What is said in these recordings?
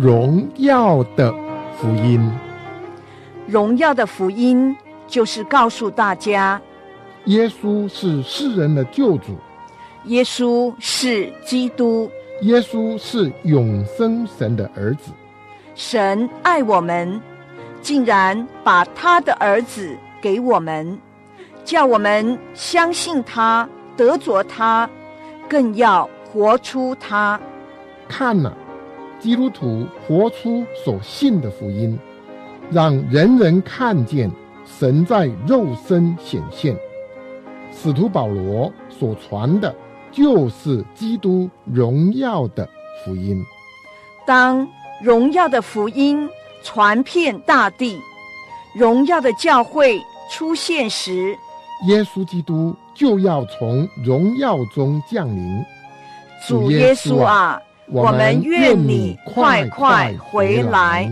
荣耀的福音。 荣耀的福音就是告诉大家， 耶稣是世人的救主， 耶稣是基督， 耶稣是永生神的儿子。 神爱我们，竟然把他的儿子给我们，叫我们相信他，得着他，更要活出他。 看了，基督徒活出所信的福音，让人人看见神在肉身显现。使徒保罗所传的就是基督荣耀的福音。 当荣耀的福音传遍大地，荣耀的教会出现时， 耶稣基督就要从荣耀中降临。 主耶稣啊，我们愿你快快回来。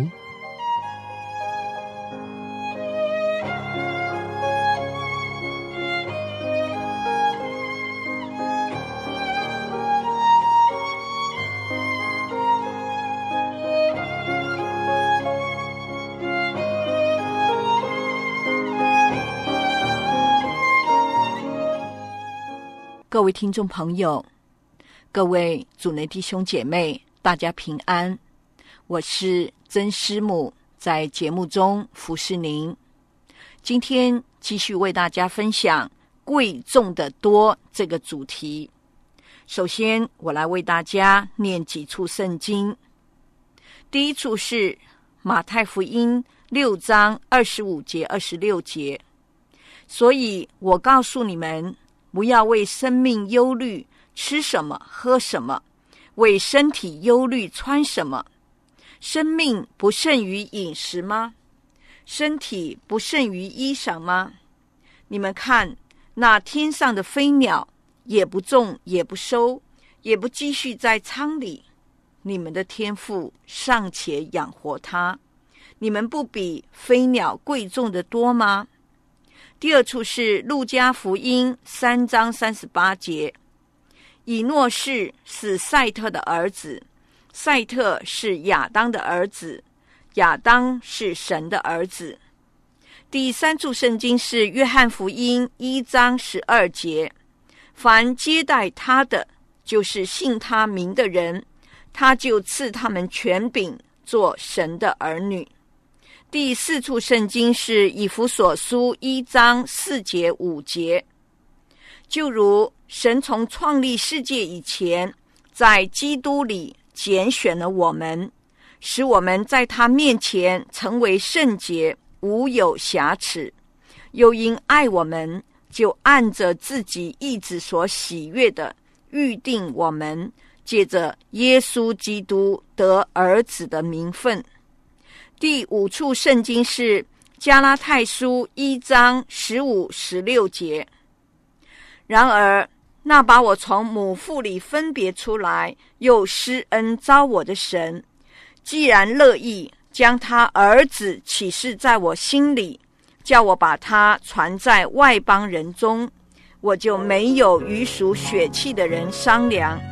各位听众朋友，各位主内弟兄姐妹，大家平安，我是曾师母，在节目中服侍您。今天继续为大家分享贵重的多这个主题。首先我来为大家念几处圣经。第一处是马太福音6章25节26节，所以我告诉你们，不要为生命忧虑，吃什么喝什么，为身体忧虑穿什么。生命不胜于饮食吗？身体不胜于衣裳吗？你们看，那天上的飞鸟，也不种也不收，也不积蓄在仓里，你们的天父尚且养活它，你们不比飞鸟贵重的多吗？第二处是路加福音3章38节，以诺士是赛特的儿子，赛特是亚当的儿子，亚当是神的儿子。第三处圣经是约翰福音1章12节，凡接待他的，就是信他名的人，他就赐他们权柄做神的儿女。第四处圣经是以弗所书1章4节5节，就如神从创立世界以前，在基督里拣选了我们，使我们在他面前成为圣洁，无有瑕疵，又因爱我们，就按着自己意志所喜悦的预定我们，借着耶稣基督得儿子的名分。第五处圣经是加拉太书1章15、16节，然而那把我从母腹里分别出来，又施恩召我的神，既然乐意将他儿子启示在我心里，叫我把他传在外邦人中，我就没有与属血气的人商量。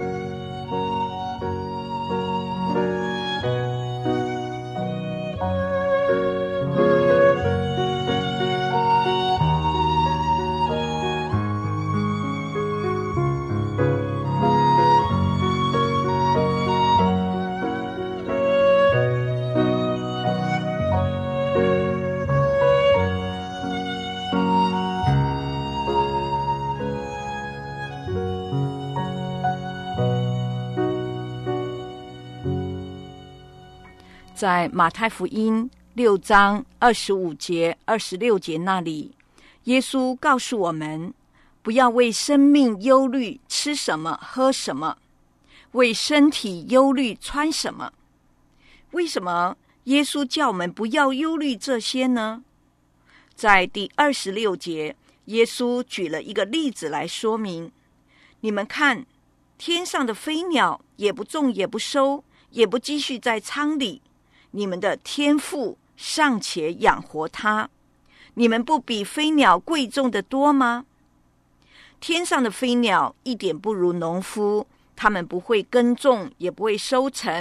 在马太福音6章25节26节那里，耶稣告诉我们，不要为生命忧虑，吃什么喝什么，为身体忧虑穿什么。为什么耶稣叫我们不要忧虑这些呢？在第26节，耶稣举了一个例子来说明，你们看，天上的飞鸟也不种也不收，也不积蓄在仓里，你们的天父尚且养活它，你们不比飞鸟贵重的多吗？天上的飞鸟一点不如农夫，他们不会耕种，也不会收成，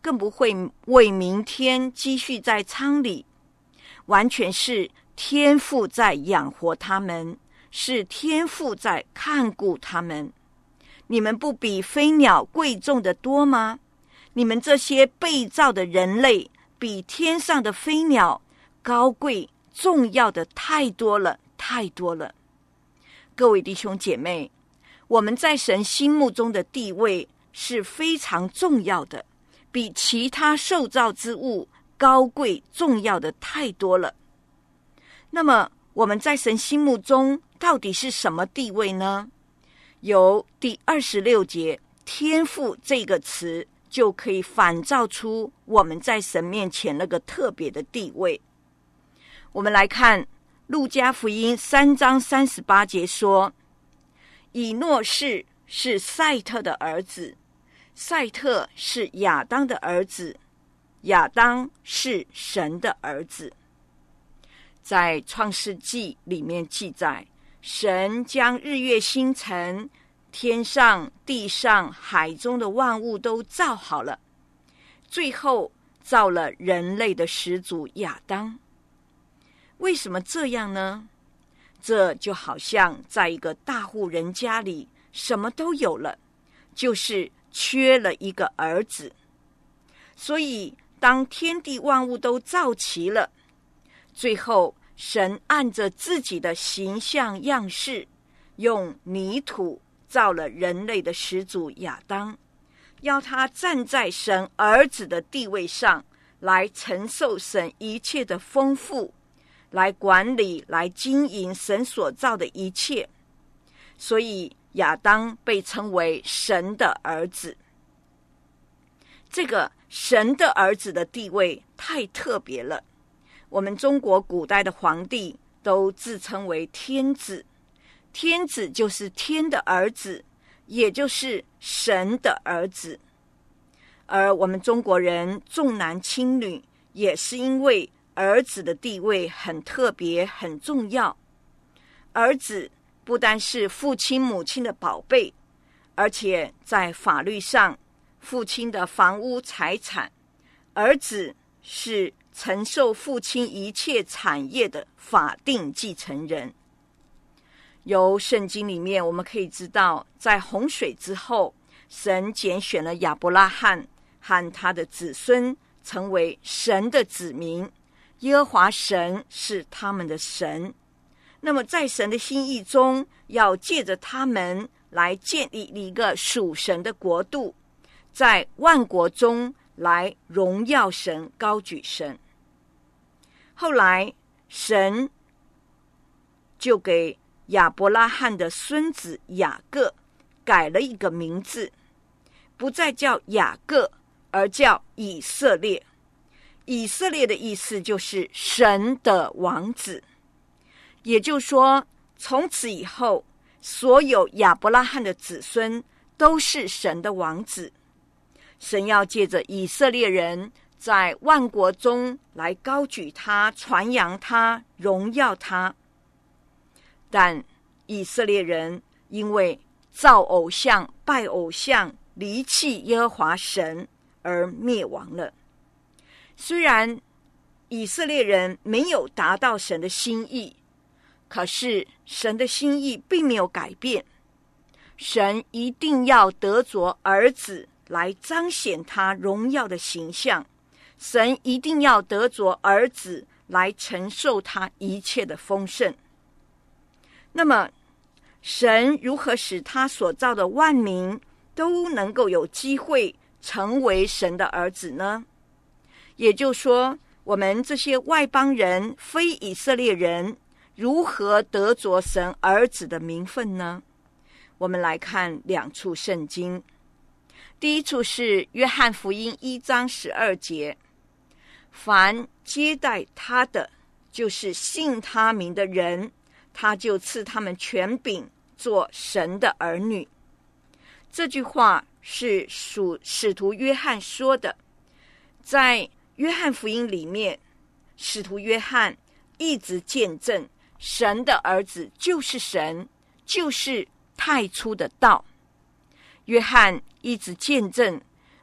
更不会为明天积蓄在仓里，完全是天父在养活他们，是天父在看顾他们。你们不比飞鸟贵重的多吗？你们这些被造的人类，比天上的飞鸟高贵重要的太多了，太多了。各位弟兄姐妹，我们在神心目中的地位是非常重要的，比其他受造之物高贵重要的太多了。那么我们在神心目中到底是什么地位呢？由第26节天父这个词就可以反照出我们在神面前那个特别的地位。我们来看路加福音3章38节说，以诺士是赛特的儿子，赛特是亚当的儿子，亚当是神的儿子。在创世纪里面记载，神将日月星辰、天上地上海中的万物都造好了，最后造了人类的始祖亚当。为什么这样呢？这就好像在一个大户人家里什么都有了，就是缺了一个儿子。所以当天地万物都造齐了，最后神按着自己的形象样式，用泥土造了人类的始祖亚当，要他站在神儿子的地位上，来承受神一切的丰富，来管理，来经营神所造的一切。所以亚当被称为神的儿子。这个神的儿子的地位太特别了，我们中国古代的皇帝都自称为天子，天子就是天的儿子，也就是神的儿子。而我们中国人重男轻女，也是因为儿子的地位很特别很重要。儿子不单是父亲母亲的宝贝，而且在法律上，父亲的房屋财产，儿子是承受父亲一切产业的法定继承人。由圣经里面我们可以知道，在洪水之后，神拣选了亚伯拉罕和他的子孙成为神的子民，耶和华神是他们的神。那么在神的心意中，要借着他们来建立一个属神的国度，在万国中来荣耀神，高举神。后来神就给亚伯拉罕的孙子雅各改了一个名字，不再叫雅各，而叫以色列。以色列的意思就是神的王子。也就是说，从此以后，所有亚伯拉罕的子孙都是神的王子。神要借着以色列人在万国中来高举他，传扬他，荣耀他。但以色列人因为造偶像、拜偶像，离弃耶和华神而灭亡了。虽然以色列人没有达到神的心意，可是神的心意并没有改变。神一定要得着儿子来彰显他荣耀的形象，神一定要得着儿子来承受他一切的丰盛。那么神如何使他所造的万民都能够有机会成为神的儿子呢？也就是说，我们这些外邦人、非以色列人如何得着神儿子的名分呢？我们来看2处圣经。第一处是约翰福音1章12节，凡接待他的，就是信他名的人，他就赐他们权柄做神的儿女。这句话是使徒约翰说的。在约翰福音里面，使徒约翰一直见证神的儿子就是神，就是太初的道。约翰一直见证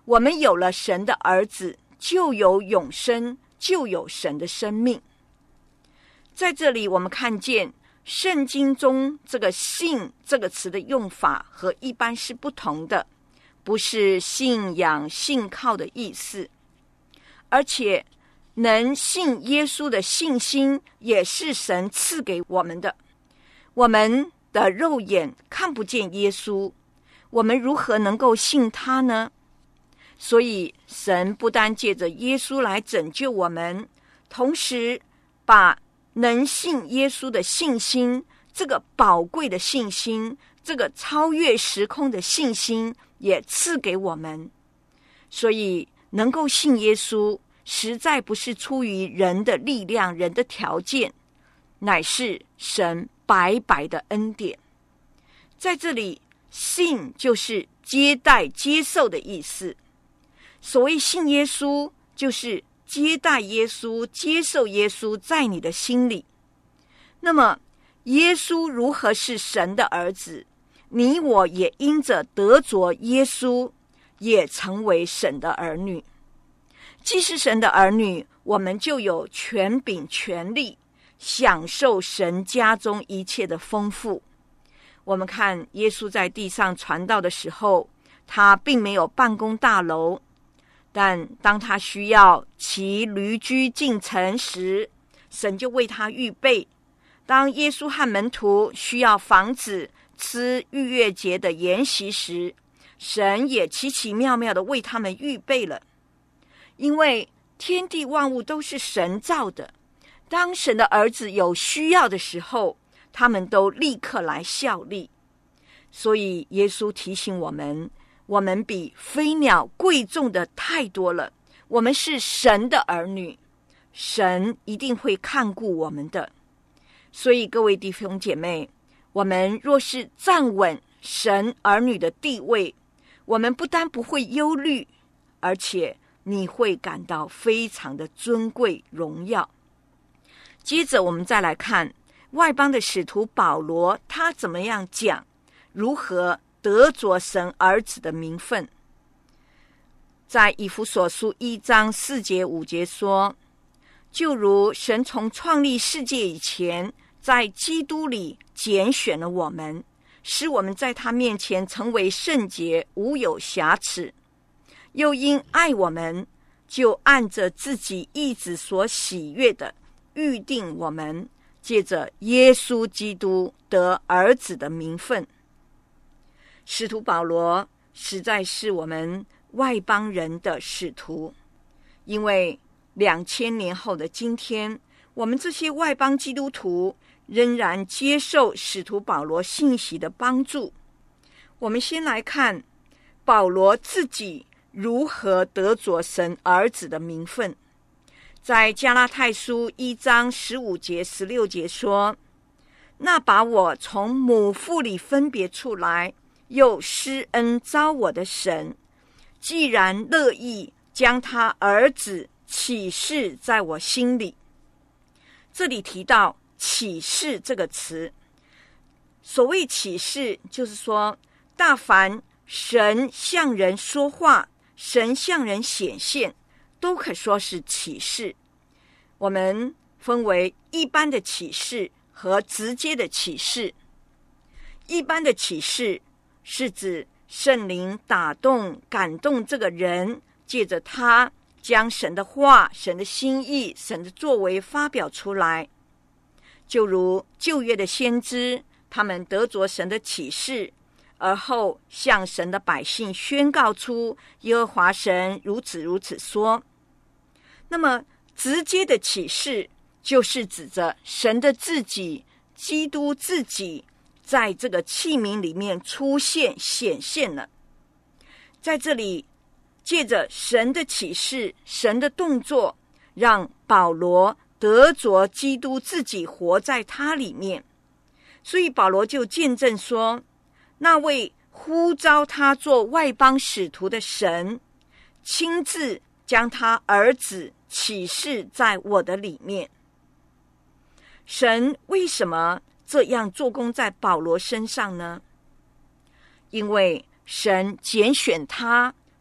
我们有了神的儿子，就有永生，就有神的生命。在这里我们看见圣经中这个信这个词的用法和一般是不同的，不是信仰信靠的意思，而且能信耶稣的信心也是神赐给我们的。我们的肉眼看不见耶稣，我们如何能够信他呢？所以神不单借着耶稣来拯救我们，同时把能信耶稣的信心，这个宝贵的信心，这个超越时空的信心也赐给我们。所以能够信耶稣实在不是出于人的力量，人的条件，乃是神白白的恩典。在这里信就是接待接受的意思，所谓信耶稣就是接待耶稣，接受耶稣在你的心里。那么耶稣如何是神的儿子，你我也因着得着耶稣也成为神的儿女。既是神的儿女，我们就有权柄权利享受神家中一切的丰富。我们看耶稣在地上传道的时候，他并没有办公大楼，但当他需要骑驴驹进城时，神就为他预备。当耶稣和门徒需要房子吃逾越节的筵席时，神也奇奇妙妙的为他们预备了。因为天地万物都是神造的，当神的儿子有需要的时候，他们都立刻来效力。所以耶稣提醒我们，我们比飞鸟贵重的太多了，我们是神的儿女，神一定会看顾我们的。所以各位弟兄姐妹，我们若是站稳神儿女的地位，我们不但不会忧虑，而且你会感到非常的尊贵荣耀。接着我们再来看外邦的使徒保罗，他怎么样讲如何得着神儿子的名分。在以弗所书1章4节5节说，就如神从创立世界以前，在基督里拣选了我们，使我们在他面前成为圣洁，无有瑕疵，又因爱我们，就按着自己意志所喜悦的预定我们，借着耶稣基督得儿子的名分。使徒保罗实在是我们外邦人的使徒，因为2000年后的今天，我们这些外邦基督徒仍然接受使徒保罗信息的帮助。我们先来看保罗自己如何得着神儿子的名分。在加拉太书1章15节16节说，那把我从母腹里分别出来，又施恩召我的神，既然乐意将他儿子启示在我心里。这里提到启示这个词，所谓启示就是说，大凡神向人说话，神向人显现，都可说是启示。我们分为一般的启示和直接的启示。一般的启示是指圣灵打动感动这个人，借着他将神的话、神的心意、神的作为发表出来。就如旧约的先知，他们得着神的启示，而后向神的百姓宣告出耶和华神如此如此说。那么直接的启示就是指着神的自己，基督自己在这个器皿里面出现显现了。在这里借着神的启示，神的动作，让保罗得着基督自己活在他里面。所以保罗就见证说，那位呼召他做外邦使徒的神，亲自将他儿子启示在我的里面。神为什么这样做工在保罗身上呢？因为神拣选他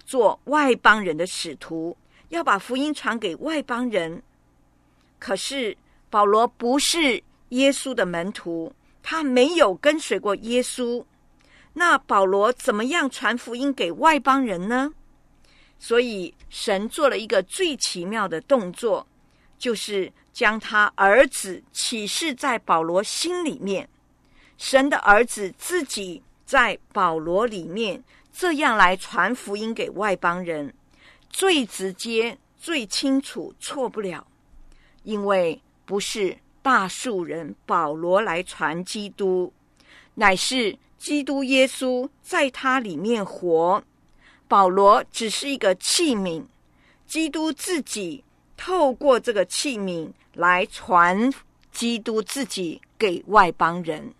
做外邦人的使徒，要把福音传给外邦人。可是保罗不是耶稣的门徒，他没有跟随过耶稣，那保罗怎么样传福音给外邦人呢？所以神做了一个最奇妙的动作，就是将他儿子启示在保罗心里面，神的儿子自己在保罗里面，这样来传福音给外邦人，最直接最清楚，错不了。因为不是大数人保罗来传基督，乃是基督耶稣在他里面活，保罗只是一个器皿，基督自己透过这个器皿来传基督自己给外邦人。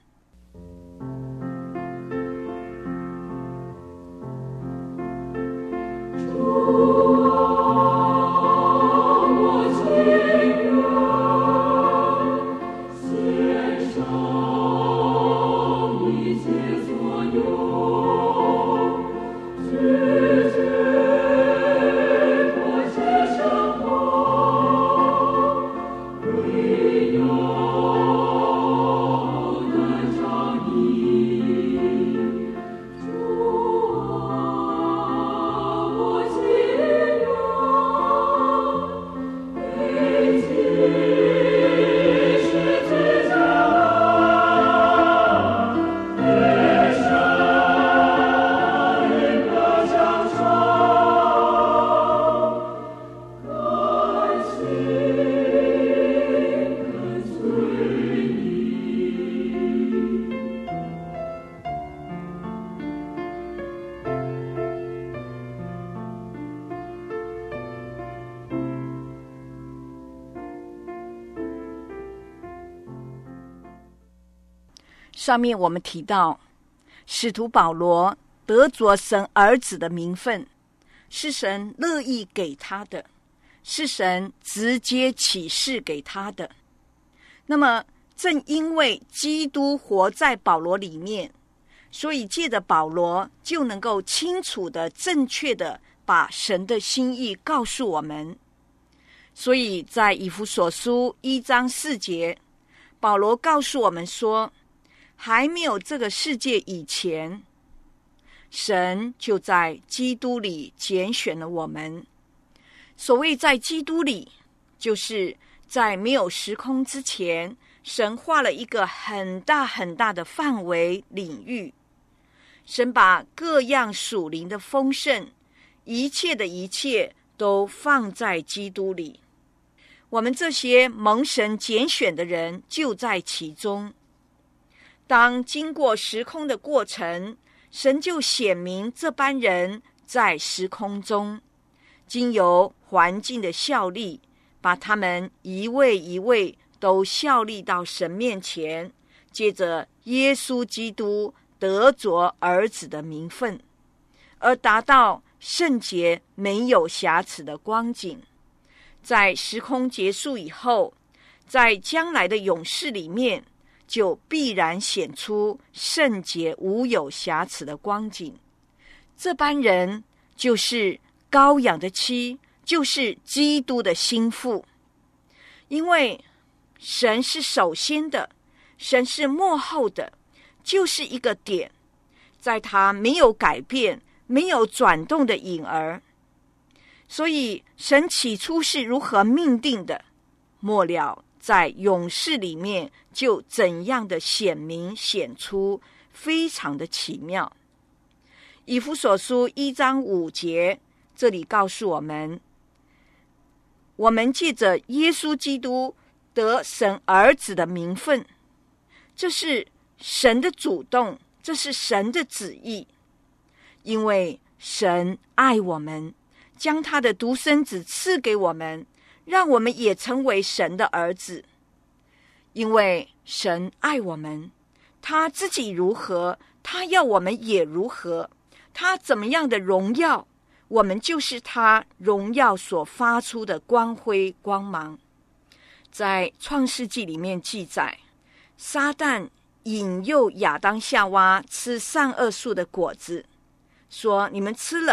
上面我们提到，使徒保罗得着神儿子的名分，是神乐意给他的，是神直接启示给他的。那么正因为基督活在保罗里面，所以借着保罗就能够清楚的正确的把神的心意告诉我们。所以在以弗所书1章4节，保罗告诉我们说，还没有这个世界以前，神就在基督里拣选了我们。所谓在基督里，就是在没有时空之前，神画了一个很大很大的范围领域，神把各样属灵的丰盛，一切的一切都放在基督里。我们这些蒙神拣选的人就在其中。当经过时空的过程，神就显明这班人在时空中，经由环境的效力，把他们一位一位都效力到神面前，接着耶稣基督得着儿子的名分，而达到圣洁没有瑕疵的光景。在时空结束以后，在将来的永世里面，就必然显出圣洁无有瑕疵的光景。这班人就是羔羊的妻，就是基督的心腹。因为神是首先的，神是末后的，就是一个点，在他没有改变没有转动的影儿。所以神起初是如何命定的，末了在永世里面就怎样的显明显出，非常的奇妙。以弗所书1章5节，这里告诉我们，我们借着耶稣基督得神儿子的名分，这是神的主动，这是神的旨意。因为神爱我们，将他的独生子赐给我们，让我们也成为神的儿子。因为神爱我们，他自己如何，他要我们也如何，他怎么样的荣耀，我们就是他荣耀所发出的光辉光芒。在创世纪里面记载，撒旦引诱亚当夏娃吃善恶树的果子，说你们吃了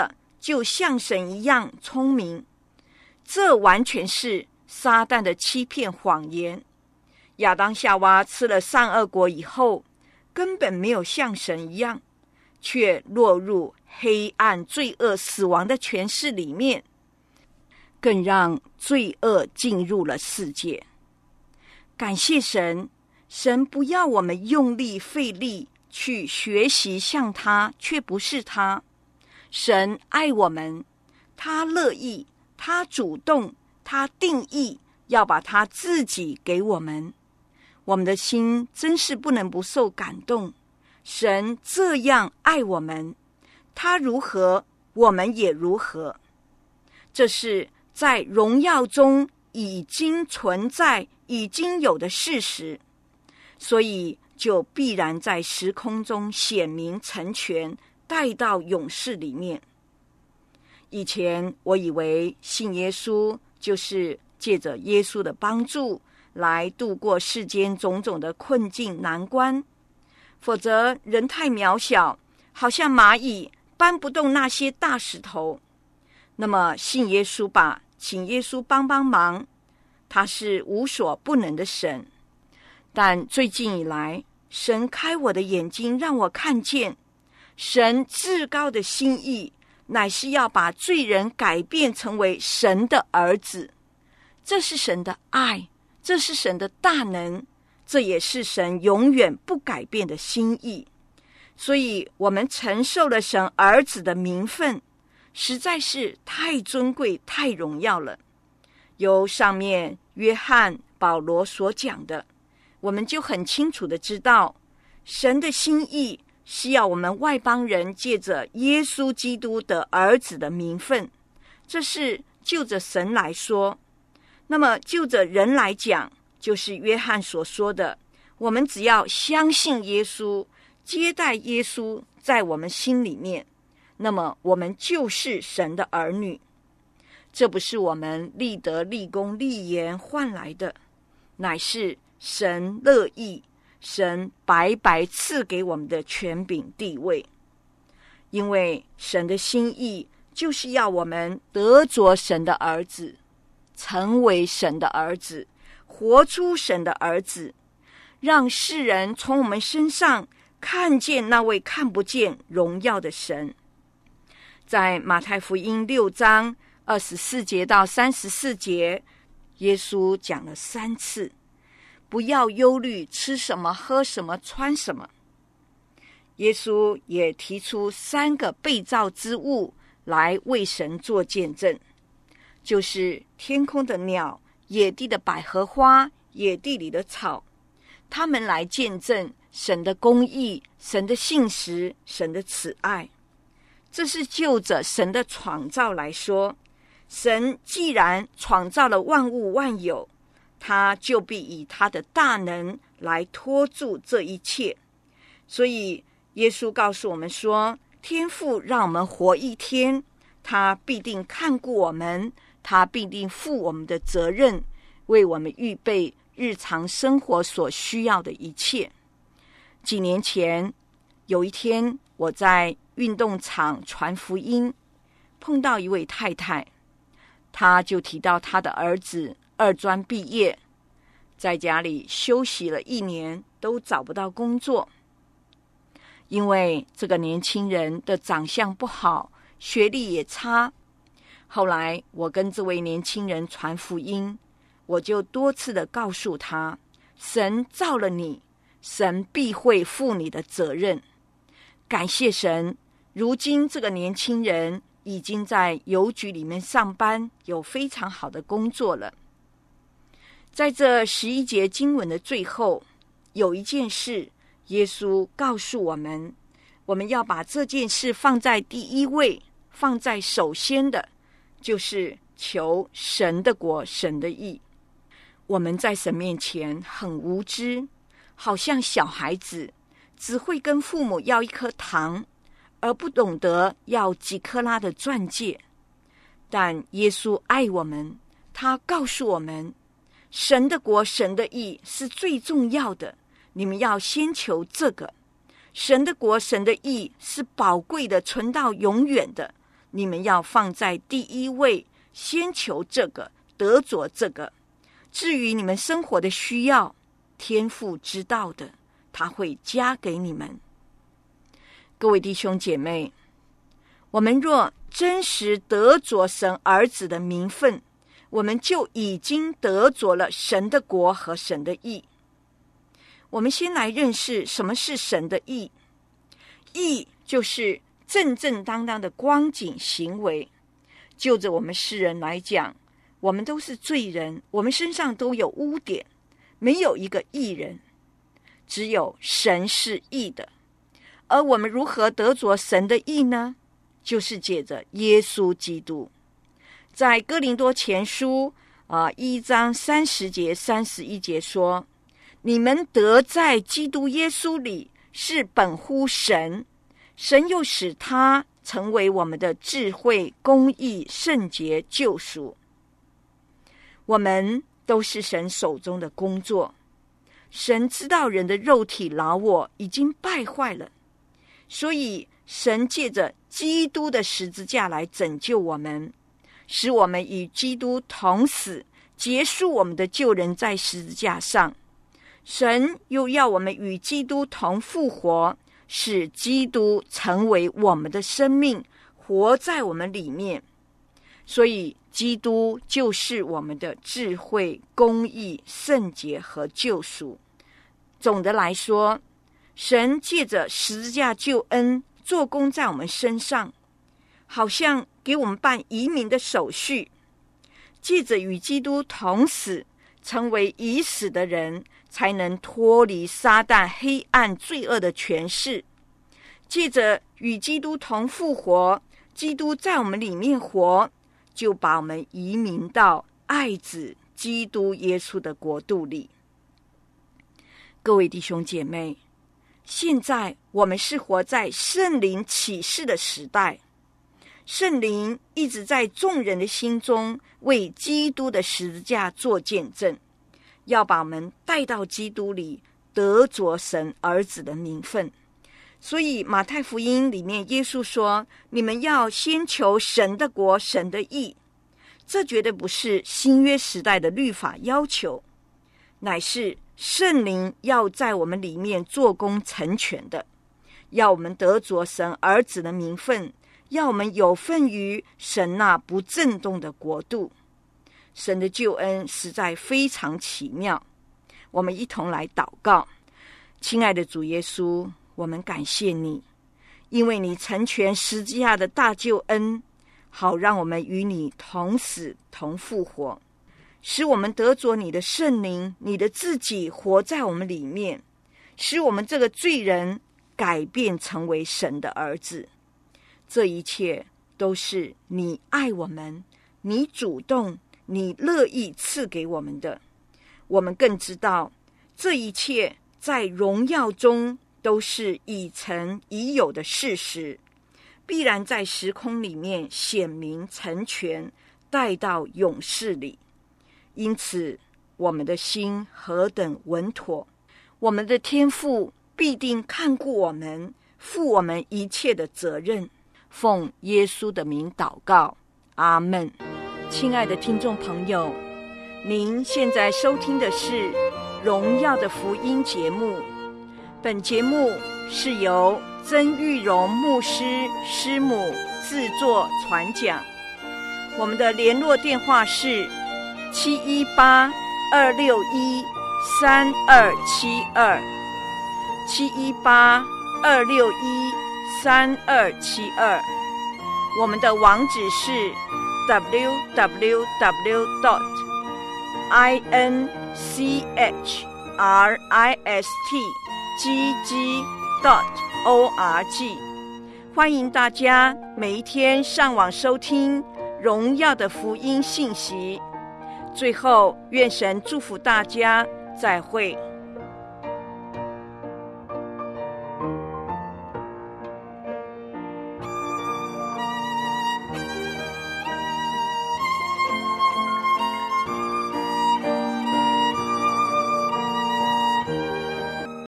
就像神一样聪明，这完全是撒旦的欺骗谎言。亚当夏娃吃了善恶果以后，根本没有像神一样，却落入黑暗、罪恶、死亡的权势里面，更让罪恶进入了世界。感谢神，神不要我们用力费力去学习像他，却不是他。神爱我们，他乐意，他主动，他定义要把他自己给我们。我们的心真是不能不受感动。神这样爱我们，他如何，我们也如何。这是在荣耀中已经存在、已经有的事实，所以就必然在时空中显明成全，带到永世里面。以前我以为信耶稣就是借着耶稣的帮助来度过世间种种的困境难关，否则人太渺小，好像蚂蚁搬不动那些大石头。那么信耶稣吧，请耶稣帮帮忙，他是无所不能的神。但最近以来，神开我的眼睛，让我看见神至高的心意乃是要把罪人改变成为神的儿子。这是神的爱，这是神的大能，这也是神永远不改变的心意。所以我们承受了神儿子的名分，实在是太尊贵、太荣耀了。由上面约翰、保罗所讲的，我们就很清楚的知道，神的心意是要我们外邦人借着耶稣基督的儿子的名分，这是就着神来说。那么就着人来讲，就是约翰所说的，我们只要相信耶稣，接待耶稣在我们心里面，那么我们就是神的儿女。这不是我们立德、立功、立言换来的，乃是神乐意，神白白赐给我们的权柄地位。因为神的心意就是要我们得着神的儿子，成为神的儿子，活出神的儿子，让世人从我们身上看见那位看不见荣耀的神。在马太福音6章24节到34节，耶稣讲了3次，不要忧虑吃什么、喝什么、穿什么。耶稣也提出3个被造之物来为神做见证，就是天空的鸟、野地的百合花、野地里的草，他们来见证神的公义、神的信实、神的慈爱。这是就着神的创造来说，神既然创造了万物万有，他就必以他的大能来托住这一切。所以耶稣告诉我们说，天父让我们活一天，他必定看顾我们，他必定负我们的责任，为我们预备日常生活所需要的一切。几年前有一天，我在运动场传福音，碰到一位太太，她就提到她的儿子2专毕业，在家里休息了1年，都找不到工作。因为这个年轻人的长相不好，学历也差。后来我跟这位年轻人传福音，我就多次的告诉他，神造了你，神必会负你的责任。感谢神，如今这个年轻人已经在邮局里面上班，有非常好的工作了。在这11节经文的最后，有一件事，耶稣告诉我们，我们要把这件事放在第一位，放在首先的，就是求神的国、神的义。我们在神面前很无知，好像小孩子，只会跟父母要1颗糖，而不懂得要几克拉的钻戒。但耶稣爱我们，他告诉我们，神的国、神的义是最重要的，你们要先求这个。神的国、神的义是宝贵的，存到永远的， 你们要放在第一位，先求这个，得着这个。至于你们生活的需要，天父知道的，他会加给你们。各位弟兄姐妹，我们若真实得着神儿子的名分，我们就已经得着了神的国和神的义。我们先来认识什么是神的义。义就是正正当当的光景行为。就着我们世人来讲，我们都是罪人，我们身上都有污点，没有一个义人，只有神是义的。而我们如何得着神的义呢？就是借着耶稣基督。在哥林多前书1章30节31节说，你们得在基督耶稣里是本乎神，神又使他成为我们的智慧、公义、圣洁、救赎。我们都是神手中的工作。神知道人的肉体老我已经败坏了，所以神借着基督的十字架来拯救我们，使我们与基督同死，结束我们的旧人在十字架上。神又要我们与基督同复活，使基督成为我们的生命，活在我们里面。所以基督就是我们的智慧、公义、圣洁和救赎。总的来说，神借着十字架救恩做工在我们身上，好像给我们办移民的手续。借着与基督同死，成为已死的人，才能脱离撒旦黑暗罪恶的权势。借着与基督同复活，基督在我们里面活，就把我们移民到爱子基督耶稣的国度里。各位弟兄姐妹，现在我们是活在圣灵启示的时代，圣灵一直在众人的心中为基督的十字架做见证，要把我们带到基督里，得着神儿子的名分。所以马太福音里面耶稣说，你们要先求神的国，神的义。这绝对不是新约时代的律法要求，乃是圣灵要在我们里面做工成全的，要我们得着神儿子的名分，要我们有份于神那不震动的国度。神的救恩实在非常奇妙。我们一同来祷告。亲爱的主耶稣，我们感谢你，因为你成全十字架的大救恩，好让我们与你同死同复活，使我们得着你的圣灵，你的自己活在我们里面，使我们这个罪人改变成为神的儿子。这一切都是你爱我们，你主动，你乐意赐给我们的。我们更知道这一切在荣耀中都是已成已有的事实，必然在时空里面显明成全，带到永世里。因此我们的心何等稳妥，我们的天父必定看顾我们，负我们一切的责任。奉耶稣的名祷告，阿们。亲爱的听众朋友，您现在收听的是荣耀的福音节目。本节目是由曾玉荣牧师师母制作传讲。我们的联络电话是718-261-3272 718-261-3272。我们的网址是 www.inchristgg.org。 欢迎大家每一天上网收听荣耀的福音信息。最后，愿神祝福大家，再会。